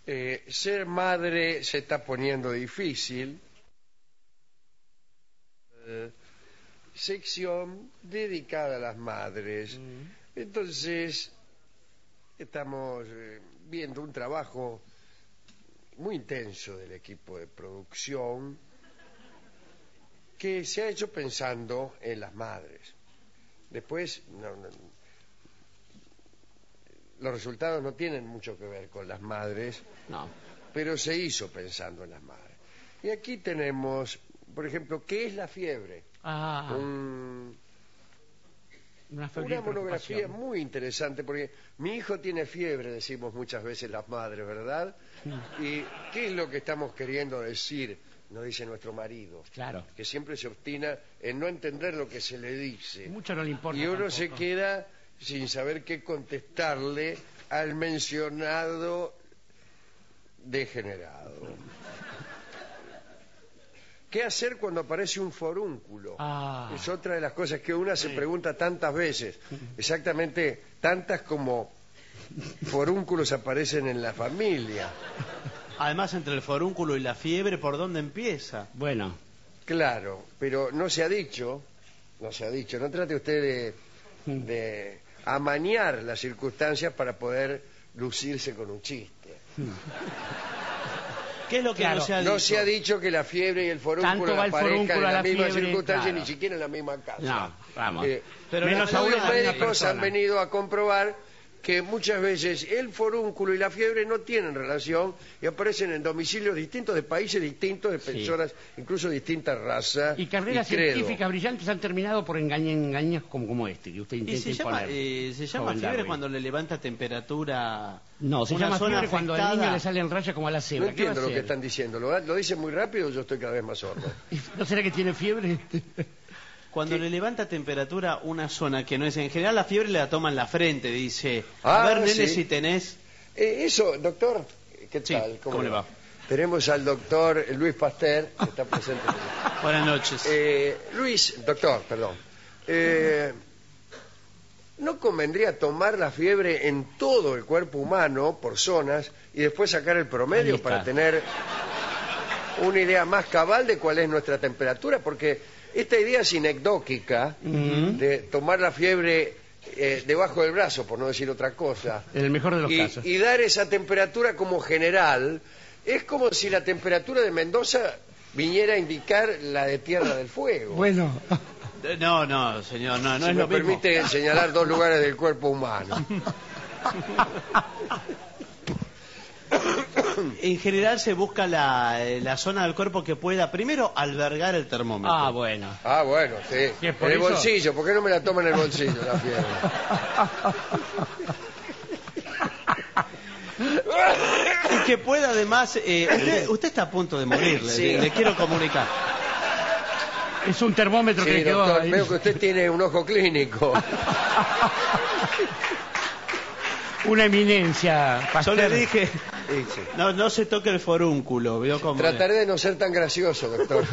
Ser madre se está poniendo difícil. Sección dedicada a las madres. Entonces, estamos viendo un trabajo muy intenso del equipo de producción que se ha hecho pensando en las madres. Después, los resultados no tienen mucho que ver con las madres, No. pero se hizo pensando en las madres. Y aquí tenemos, por ejemplo, ¿qué es la fiebre? Ah, Una febril monografía preocupación. muy interesante, porque mi hijo tiene fiebre, decimos muchas veces las madres, ¿verdad? ¿Y qué es lo que estamos queriendo decir? Nos dice nuestro marido. Claro. Que siempre se obstina en no entender lo que se le dice. Mucho no le importa. Y uno tampoco. se queda sin saber qué contestarle al mencionado degenerado. ¿Qué hacer cuando aparece un forúnculo? Ah. Es otra de las cosas que una se pregunta tantas veces. Exactamente tantas como forúnculos aparecen en la familia. Además, entre el forúnculo y la fiebre, ¿por dónde empieza? Bueno, Claro, pero no se ha dicho, no trate usted de amañar las circunstancias para poder lucirse con un chiste. ¿Qué es lo que Claro, no se ha dicho? No se ha dicho que la fiebre y el Tanto forúnculo va el aparezcan forúnculo en a la la misma fiebre, circunstancia, claro. ni siquiera en la misma casa. no, vamos. Pero Menos la- aún Los en la misma médicos persona. han venido a comprobar que muchas veces el forúnculo y la fiebre no tienen relación y aparecen en domicilios distintos de países distintos, de Sí. personas, incluso de distintas razas Y carreras credo. científicas brillantes han terminado por engaños como este, que usted ¿Y intenta se llama, imponer. se llama Joven fiebre Darwin. cuando le levanta temperatura? No, se una llama zona fiebre cuando al afectada? niño le salen rayas como a la No cebra. ¿Qué va a entiendo lo que hacer? están diciendo. ¿Lo dicen muy rápido? Yo estoy cada vez más sordo. ¿No será que tiene fiebre? Cuando le levanta temperatura una zona que no es... En general la fiebre la toma en la frente, dice. Ah, A ver, nene, sí. si tenés... Eso, doctor, ¿qué Sí, tal? ¿cómo le va? Tenemos al doctor Luis Pasteur, que está presente. Buenas noches. Doctor, perdón. ¿No convendría tomar la fiebre en todo el cuerpo humano, por zonas, y después sacar el Ahí promedio está. para tener una idea más cabal de cuál es nuestra temperatura? Porque esta idea sinecdóquica de tomar la fiebre debajo del brazo, por no decir otra cosa, En el mejor de los casos. y dar esa temperatura como general, es como si la temperatura de Mendoza viniera a indicar la de Tierra del Fuego. Bueno, No, señor, no Si es me lo mismo. permite señalar dos lugares del cuerpo humano. En general se busca la zona del cuerpo que pueda, primero, albergar el termómetro. ah, bueno. Ah, bueno, sí. ¿Qué, En por el eso? bolsillo, ¿por qué no me la toma en el bolsillo la fiebre? Y que pueda además... usted está a punto de morir, Sí. le quiero comunicar. Es un termómetro que Sí, le quedó doctor, ahí. veo que usted tiene un ojo clínico. Una eminencia, Yo Pasteur. le dije, Sí, sí. no se toque el forúnculo, ¿vio cómo? Trataré de no ser tan gracioso, doctor.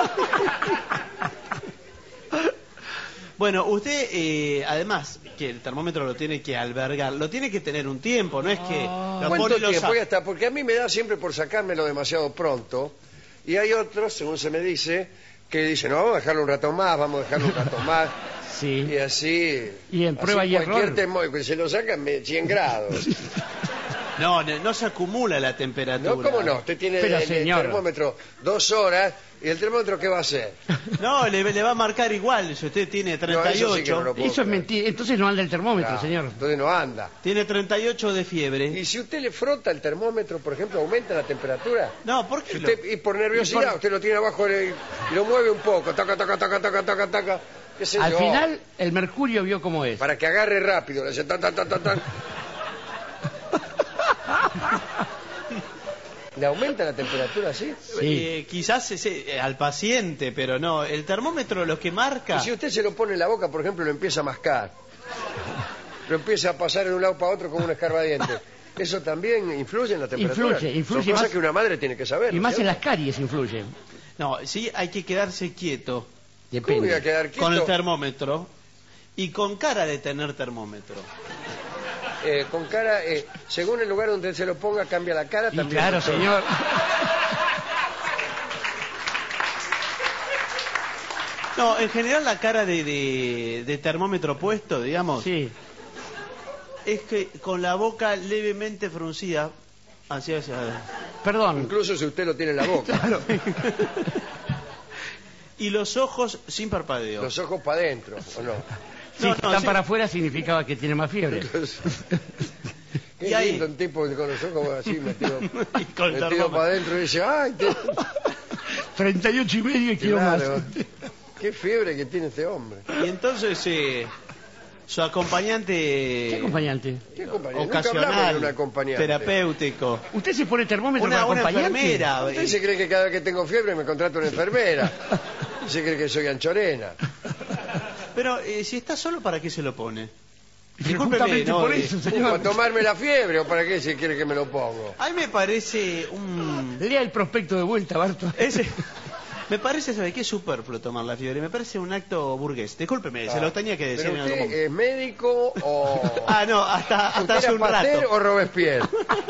Bueno, usted, además, que el termómetro lo tiene que albergar, lo tiene que tener un tiempo, no es que lo ¿Cuánto pone y lo tiempo? saca. Ya está, porque a mí me da siempre por sacármelo demasiado pronto. Y hay otros, según se me dice, que dicen, no, vamos a dejarlo un rato más, vamos a dejarlo un rato más. Sí. Y así... Y en prueba así y cualquier error. termómetro, se lo sacan 100 grados. No se acumula la temperatura. No, ¿cómo no? Usted tiene Pero, el señor. termómetro 2 horas, ¿y el termómetro qué va a hacer? No, le va a marcar igual, si usted tiene No, eso sí que 38, no lo puedo Eso es creer. mentira. Entonces no anda el termómetro, Claro, señor. entonces no anda. tiene 38 de fiebre. Y si usted le frota el termómetro, por ejemplo, aumenta la temperatura. No, ¿por qué? Si usted, y por nerviosidad, usted lo tiene abajo y lo mueve un poco, taca, taca, taca, taca, taca, taca, qué sé Al yo, final, el mercurio vio cómo es. para que agarre rápido, le hace tan, tan, tan, tan, tan. ¿Le aumenta la temperatura así? Sí. Quizás al paciente, pero no. El termómetro lo que marca... Y si usted se lo pone en la boca, por ejemplo, lo empieza a mascar, lo empieza a pasar de un lado para otro como un escarbadiente, ¿eso también influye en la temperatura? Influye Son cosas más- que una madre tiene que saber. Y ¿no más es en las cierto? caries influye. No, sí hay que quedarse quieto ¿Cómo voy a Depende. quedar quieto? con el termómetro y con cara de tener termómetro. con cara, según el lugar donde se lo ponga, cambia la cara Y también. claro, doctor. señor. No, en general la cara de termómetro puesto, digamos, Sí. es que con la boca levemente fruncida, hacia. Perdón. Incluso si usted lo tiene en la boca. Claro. Y los ojos sin parpadeo. Los ojos para adentro, ¿o no? Si No, están sí. para afuera significaba que tiene más fiebre. Qué Y ahí- lindo un tipo con los ojos así metido, Y con el metido termómetro. para adentro y dice, ¡ay! 38 y medio y quiero Claro. más. Qué fiebre que tiene este hombre. Y entonces su acompañante, ¿Qué acompañante? ¿Qué acompañante? Nunca hablamos de ocasional, un acompañante. terapéutico, ¿Usted se pone termómetro una para acompañante? enfermera. Usted se cree que cada vez que tengo fiebre me contrato una enfermera. Se cree que soy anchorena. Pero si está solo, ¿para qué se lo pone? Pero justamente por eso, ¿Para señor. tomarme la fiebre o para qué se quiere que me lo pongo? A mí me parece un... Lea el prospecto de vuelta, Barto. Me parece, ¿sabe qué? Es superfluo tomar la fiebre. Me parece un acto burgués. Discúlpeme, se lo tenía que decir ¿Pero en algún usted momento. es médico o...? Ah, no, hasta ¿Usted hace era un Pasteur rato. o Robespierre?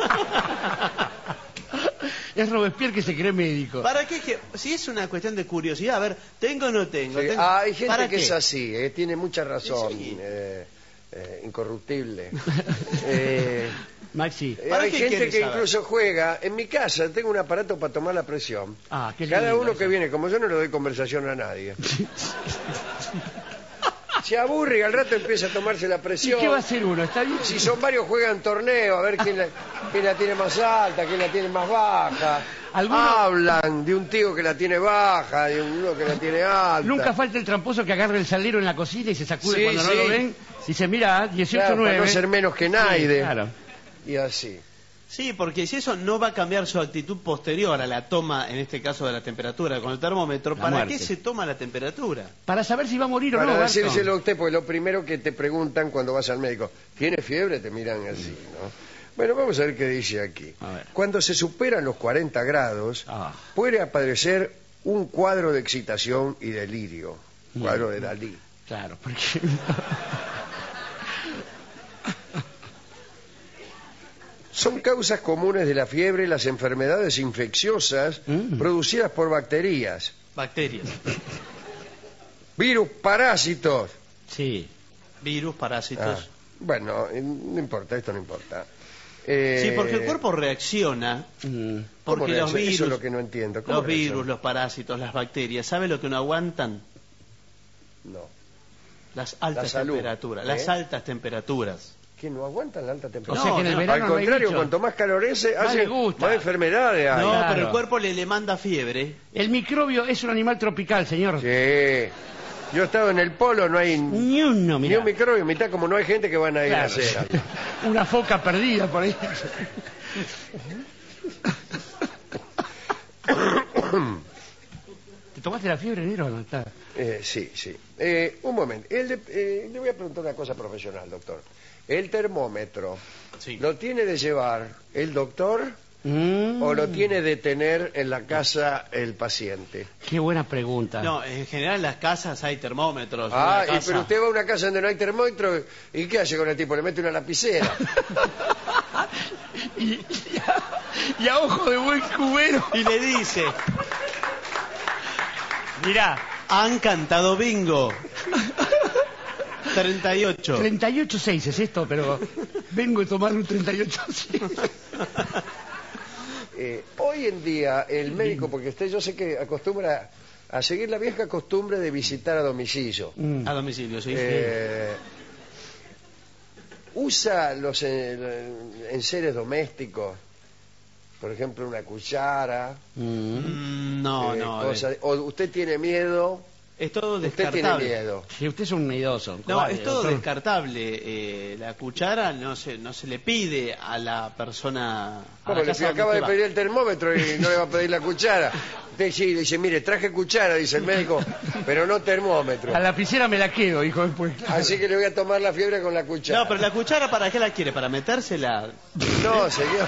Es Robespierre que se cree médico. ¿Para qué? Si es una cuestión de curiosidad, a ver, ¿tengo o no tengo? Sí. ¿Tengo? Ah, hay gente ¿Para que qué? es así, tiene mucha razón. Sí. Incorruptible. Maxi. ¿Para Hay qué gente quieres que saber? incluso juega. En mi casa tengo un aparato para tomar la presión. Ah, qué Cada lindo uno eso. que viene, como yo no le doy conversación a nadie. Se aburre y al rato empieza a tomarse la ¿Y presión. qué va a hacer uno? ¿Está bien? Si son varios juegan torneo, a ver quién la tiene más alta, quién la tiene más baja. Alguno- Hablan de un tío que la tiene baja, de uno que la tiene alta. Nunca falta el tramposo que agarra el salero en la cocina y se sacude Sí, cuando no sí. lo ven. Si se mira, 18-9. Claro, para no ser menos que Naide. Claro. Y así. Sí, porque si eso no va a cambiar su actitud posterior a la toma, en este caso de la temperatura con el termómetro, La ¿para muerte. qué se toma la temperatura? Para saber si va a morir o Para no, Barto. decírselo a usted, porque lo primero que te preguntan cuando vas al médico, ¿tiene fiebre? Te miran así, ¿no? Bueno, vamos a ver qué dice aquí. A ver. Cuando se superan los 40 grados, Ah. puede aparecer un cuadro de excitación y delirio. Cuadro de Dalí. Claro, porque... Son causas comunes de la fiebre las enfermedades infecciosas producidas por bacterias, Bacterias, virus, parásitos. Sí. virus, parásitos. Bueno, no importa, esto no importa. Sí, porque el cuerpo reacciona, Mm. ¿Cómo porque reacciona? los virus, Eso es lo que no entiendo. ¿Cómo los virus, reacciona? los parásitos, las bacterias, ¿sabe lo que no aguantan? No. Las altas salud, temperaturas, ¿eh? las altas temperaturas. ¿Que no aguantan la alta O temperatura? sea que en el no, verano Al no hay contrario, bicho. cuanto más calor es, Más hace le gusta. más enfermedades hay. No, Claro. pero el cuerpo le manda fiebre. El microbio es un animal tropical, señor. Sí. Yo he estado en el polo, no hay Ni uno, ni mira. un microbio, mitad como no hay gente que van a ir a Claro. hacer. Una foca perdida por ahí. ¿Te tomaste la fiebre, negro? No está. Sí, sí. Un momento. Le voy a preguntar una cosa profesional, doctor. El termómetro, Sí. ¿lo tiene de llevar el doctor o lo tiene de tener en la casa el paciente? Qué buena pregunta. No, en general en las casas hay termómetros. Ah, en la casa. pero usted va a una casa donde no hay termómetro y ¿qué hace con el tipo? Le mete una lapicera. Y a ojo de buen cubero. Y le dice, Mirá, han cantado bingo. 38. 38.6 es esto, pero vengo a tomar un 38.6. Hoy en día el médico, porque usted yo sé que acostumbra a seguir la vieja costumbre de visitar a domicilio. A domicilio, sí. Usa los enseres domésticos, por ejemplo una cuchara, No, no. o usted tiene miedo, Es todo usted tiene descartable. miedo. Si usted es un miedoso. No, cobarde, es todo doctor. descartable. La cuchara no se le pide a la persona. A ¿Cómo la le casa acaba de donde pedir el termómetro y no le va a pedir la cuchara? Usted sí, dice, mire, traje cuchara, dice el médico, pero no termómetro. A la lapicera me la quedo, hijo después. Así que le voy a tomar la fiebre con la va. cuchara. No, pero la cuchara, ¿para qué la quiere? ¿Para metérsela? No, señor.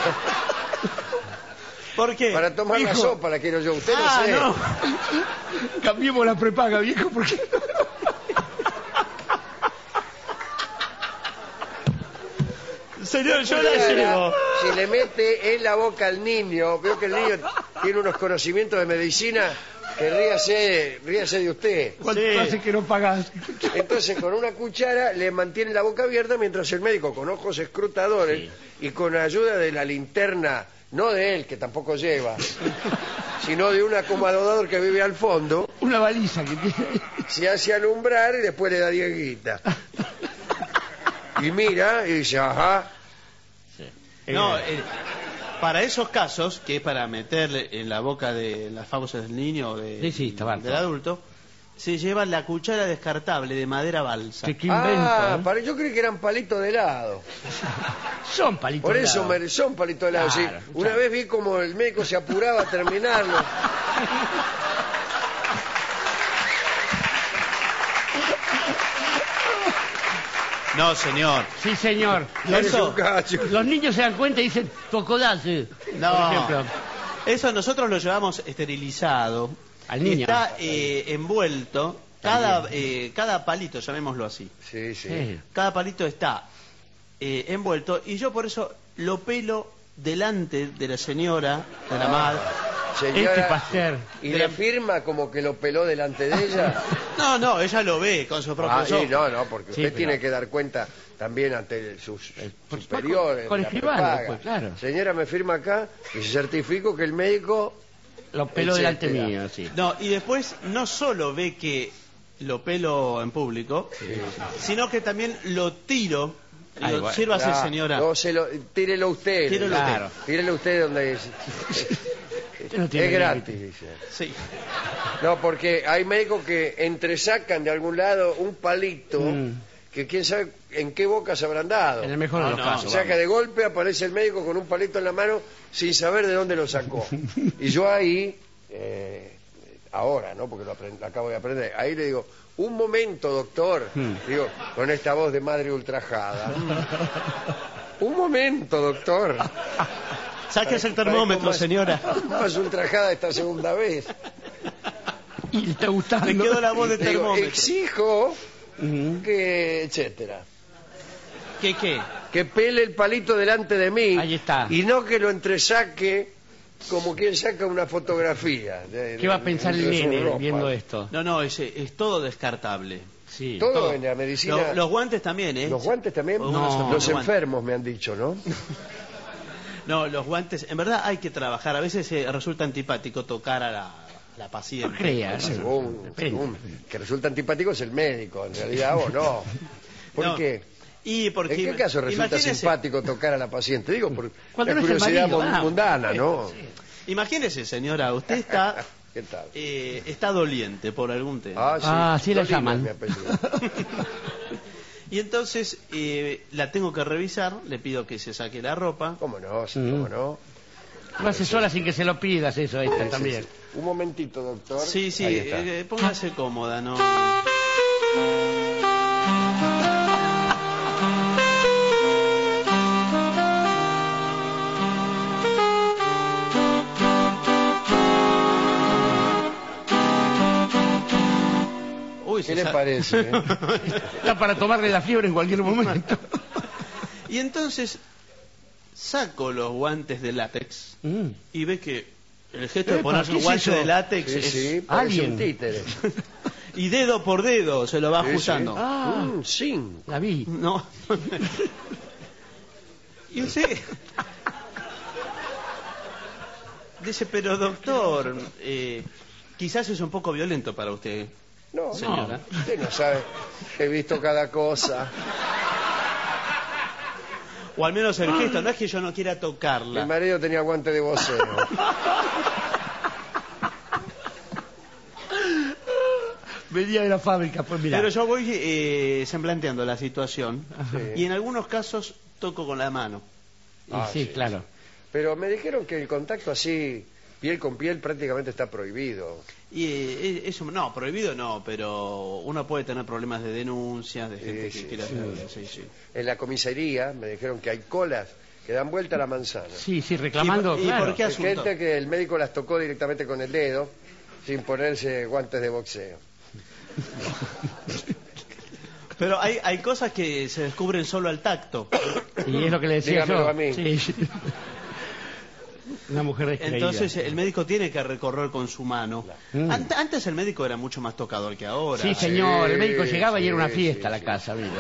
¿Por qué? Para tomar la Hijo. sopa la quiero yo. Usted Ah, no sé. no. Cambiemos la prepaga, viejo, porque... Señor, yo la cuchara, llevo. si le mete en la boca al niño, veo que el niño tiene unos conocimientos de medicina, que ríase de usted. ¿Cuánto Sí. hace que no pagas? Entonces con una cuchara le mantiene la boca abierta mientras el médico con ojos escrutadores y con ayuda de la linterna, no de él que tampoco lleva, sino de un acomodador que vive al fondo, Una baliza que tiene. se hace alumbrar y después le da 10 guitas. Y mira y dice, ajá, No, para esos casos, que es para meterle en la boca de las fauces del niño o del adulto, se lleva la cuchara descartable de madera balsa. ¿Qué invento? yo creí que eran palitos de helado. Son palitos. Por de eso helado. son palitos de helado. Claro, Sí. claro. Una vez vi como el médico se apuraba a terminarlo. No, señor. Sí, señor. Es un cacho. Los niños se dan cuenta y dicen, tocolace. No. Por ejemplo. Eso nosotros lo llevamos esterilizado. Al niño. Está envuelto. Cada palito, llamémoslo así. Sí, sí. Sí. Cada palito está envuelto. Y yo por eso lo pelo delante de la señora, de la madre. Señora, Este Pasteur. ¿y le afirma como que lo peló delante de ella? No, ella lo ve con sus propios Sí, ojos. no, porque Sí, usted pero- tiene que dar cuenta también ante sus pues, superiores. con la escribano, prepaga. pues, claro. Señora, me firma acá y certifico que el médico... Lo peló delante etcétera. mío, sí. No, y después no solo ve que lo pelo en público, sino que también lo tiro. Ay, Digo, bueno. sírvase, Ah, señora. No, tírelo usted. Tírelo usted. Claro. Tírelo usted donde es. Usted no tiene Es gratis, límite. dice. Sí. No, porque hay médicos que entresacan de algún lado un palito que quién sabe en qué boca se habrán dado. En el mejor de los No, casos. O sea que de golpe aparece el médico con un palito en la mano sin saber de dónde lo sacó. Y yo ahí, ahora, ¿no? Porque lo acabo de aprender, ahí le digo, un momento, doctor, digo, con esta voz de madre ultrajada. Un momento, doctor. Sáquese el termómetro, Parezco señora. Más ultrajada esta segunda vez. Y le está gustando. Le quedó la voz de Le digo, termómetro. exijo que, etcétera, ¿Qué? que pele el palito delante de mí. Ahí está. Y no que lo entresaque como quien saca una fotografía. ¿Qué va a pensar el de su nene ropa. viendo esto? No, es todo descartable. Sí. Todo en la medicina. Los guantes también, ¿eh? Los guantes también. No, los guantes. enfermos me han dicho, ¿no? No, los guantes, en verdad hay que trabajar. A veces resulta antipático tocar a la paciente. No creas. Según, Depende. que resulta antipático es el médico, en realidad vos no. ¿Por No, qué? Y porque, ¿En qué caso resulta imagínese- simpático tocar a la paciente? Digo, por Cuando la no es el curiosidad marido, mundana, ¿no? Imagínese, señora, usted está ¿Qué tal? está doliente por algún tema. Sí la Dolina llaman. es mi apellido. Y entonces la tengo que revisar, le pido que se saque la ropa. ¿Cómo no? Sí, ¿cómo no? Lo hace sola sin que se lo pidas eso, esta Sí, también. sí. Un momentito, doctor. Sí, Ahí está. póngase cómoda, ¿no? Uy, ¿Qué le parece? Está para tomarle la fiebre en cualquier momento. Y entonces saco los guantes de látex y ve que el gesto de Epa, ponerse ¿qué un es guante eso? de látex Sí, es... sí, parece Alien. un títere. Y dedo por dedo se lo va Sí, ajustando. sí. Ah. Sí. La vi. No. Y usted dice, pero doctor, quizás es un poco violento para usted. No, Señora. usted no sabe. He visto cada cosa. O al menos el gesto, no es que yo no quiera Mi tocarla. marido tenía guante de voceo. Venía de la fábrica, pues mira. Pero yo voy semblanteando la situación Sí. y en algunos casos toco con la mano. Sí, claro. Pero me dijeron que el contacto así, piel con piel, prácticamente está prohibido. Y eso, no, prohibido no, pero uno puede tener problemas de denuncias, de gente Sí, que quiera hacer. Sí, sí. En la comisaría me dijeron que hay colas que dan vuelta a la manzana. Sí, reclamando, ¿Y claro. por qué Hay asunto? gente que el médico las tocó directamente con el dedo, sin ponerse guantes de boxeo. Pero hay cosas que se descubren solo al tacto. Y es lo que le decía Dígamelo yo. a mí. Sí. Una mujer descreída. Entonces el médico tiene que recorrer con su mano. Antes el médico era mucho más tocador que ahora. Sí, señor. El médico llegaba y era una sí, fiesta a la sí. casa, mira.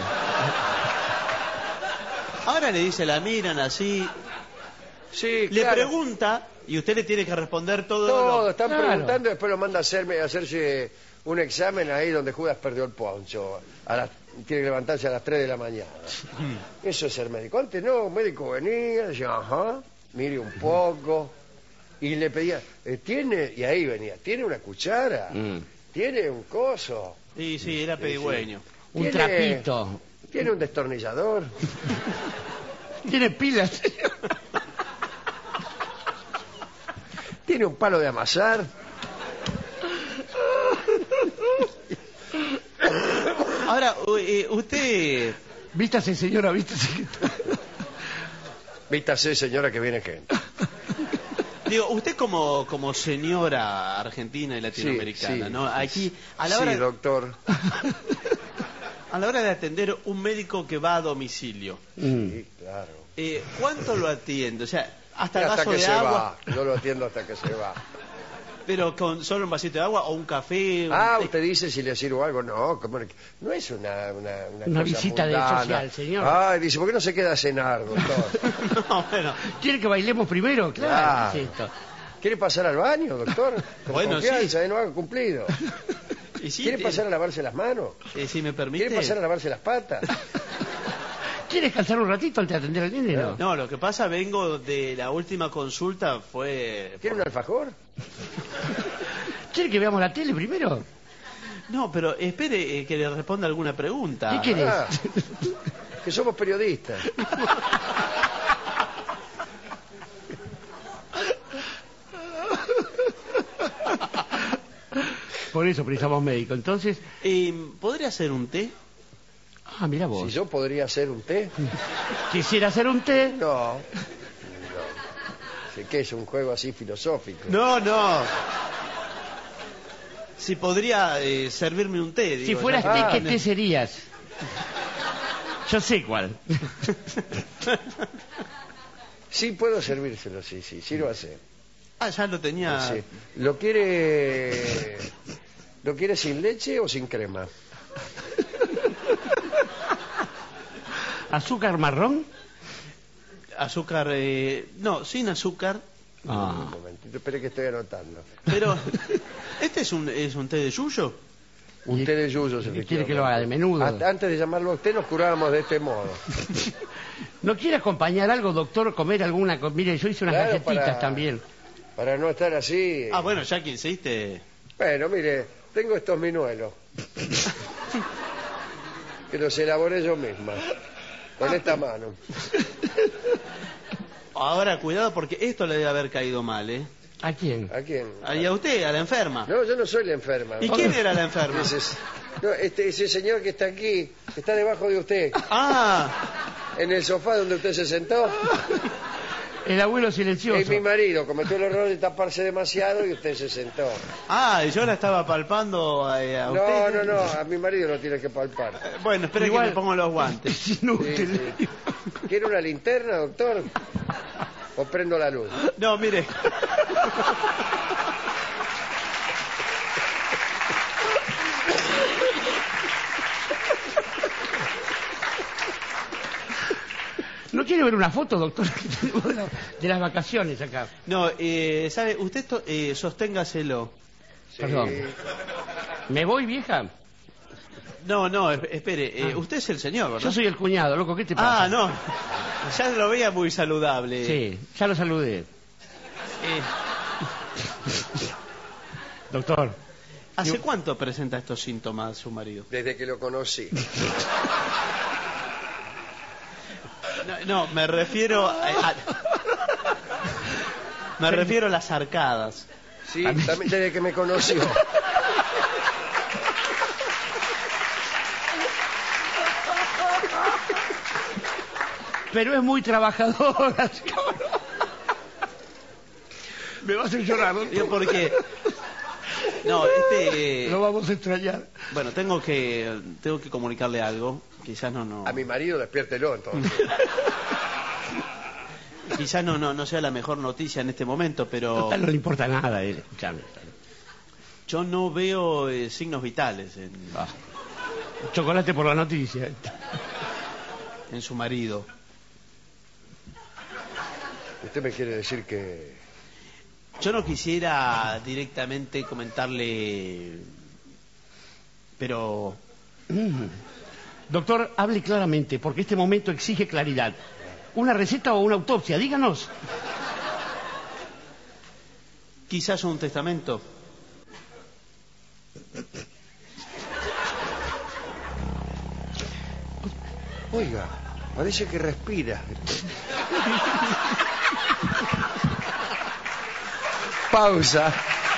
Ahora le dice, la miran así, Sí, le claro. pregunta y usted le tiene que responder todo. Todo, están Claro. preguntando y después lo manda a hacerse un examen ahí donde Judas perdió el poncho. Tiene que levantarse a las 3 de la mañana. Eso es ser médico. Antes no, un médico venía, decía, ajá, mire un poco. Y le pedía, ¿tiene? Y ahí venía, ¿tiene una cuchara? ¿Tiene un coso? Sí, sí, era pedigüeño. Un ¿Tiene- trapito. ¿Tiene un destornillador? Tiene pilas. ¿Tiene un palo de amasar? Ahora, usted... Vístase, señora, vístase. Vístase, señora, que viene gente. Digo, usted como señora argentina y latinoamericana, sí, ¿no? Aquí, a la Sí, hora, doctor. a la hora de atender un médico que va a domicilio, Sí, claro. ¿cuánto lo atiende? O sea, hasta el Hasta vaso que de se agua, va. Yo lo atiendo hasta que se va. pero con solo un vasito de agua o un café. Ah, té. usted dice si le sirvo algo. No, no es una cosa visita de mundana. social, señor. Ay, dice, ¿por qué no se queda a cenar, doctor? No, bueno, ¿Quiere que bailemos primero? Claro. Claro. es esto. ¿Quiere pasar al baño, doctor? Con Bueno, confianza, no haga cumplido. y sí, ¿Quiere pasar a lavarse las manos? si me permite. ¿Quiere pasar a lavarse las patas? ¿Quiere descansar un ratito antes de atender al nene? No. No, lo que pasa, vengo de la última consulta, fue... ¿Quiere un alfajor? ¿Quiere que veamos la tele primero? No, pero espere que le responda alguna pregunta. ¿Qué quiere? Ah, que somos periodistas. Por eso precisamos médico. Entonces, ¿Podría hacer un té? mira vos. Si yo podría hacer un té. Quisiera hacer un té. No. Sé que es un juego así filosófico. No, no. Si podría servirme un té. Si digo, fueras ya té, que- ¿qué té serías? Yo sé cuál. Sí, puedo servírselo, sí, sírvase. Ah, ya lo tenía. Sí. ¿Lo quiere sin leche o sin crema? ¿Azúcar marrón? Azúcar, no, sin azúcar. Un momentito, espere que estoy anotando. Pero, ¿este es un té de yuyo? Un té de yuyos, ¿Y quiere que lo haga de menudo? Antes de llamarlo a usted, nos curábamos de este modo. ¿No quiere acompañar algo, doctor? ¿Comer alguna cosa? Mire, yo hice unas Claro, galletitas para- también. Para no estar así. Ah, bueno, ya que insiste. Bueno, mire, tengo estos minuelos. Que los elaboré yo misma. Con esta mano. Ahora, cuidado porque esto le debe haber caído mal, ¿eh? ¿A quién? ¿A quién? Y a usted, a la enferma. No, yo no soy la enferma. ¿Y quién era la enferma? Ese señor que está aquí, que está debajo de usted, Ah, en el sofá donde usted se sentó, El abuelo silencioso. es mi marido. Cometió el error de taparse demasiado y usted se sentó. y yo la estaba palpando a No, usted. no, a mi marido lo tiene que palpar. Bueno, espere Igual- que me pongo los guantes. Es inútil. Sí, sí. ¿Quiere una linterna, doctor? ¿O prendo la luz? No, mire. ¿No quiere ver una foto, doctor, que tenemos de las vacaciones acá? No, ¿sabe? Usted sosténgaselo. Sí. Perdón. ¿Me voy, vieja? No, espere. Usted es el señor, ¿verdad? Yo soy el cuñado, loco, ¿qué te pasa? Ah, no. Ya lo veía muy saludable. Sí, ya lo saludé. Eh, Doctor, ¿Hace cuánto presenta estos síntomas su marido? Desde que lo conocí. No, me refiero me refiero a las arcadas. Sí, también desde que me conoció. pero es muy trabajadora. Me va a hacer llorar, doctor. Digo, porque No, Lo vamos a extrañar. Bueno, tengo que comunicarle algo. Quizás no. A mi marido despiértelo entonces. Quizás no sea la mejor noticia en este momento, pero... Total, no le importa nada a él, escuchame. Yo no veo signos vitales Chocolate por la noticia. En su marido. Usted me quiere decir que... Yo no quisiera directamente comentarle, pero... Doctor, hable claramente, porque este momento exige claridad. ¿Una receta o una autopsia? Díganos. Quizás un testamento. Oiga, parece que respira. Pausa.